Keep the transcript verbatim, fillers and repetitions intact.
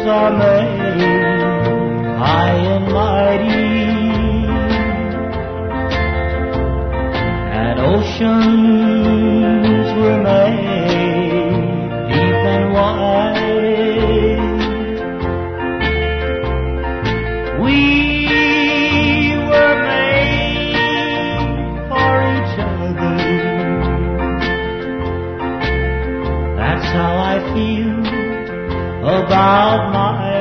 are made high and mighty, and oceans were made deep and wide. We were made for each other. That's how I feel about my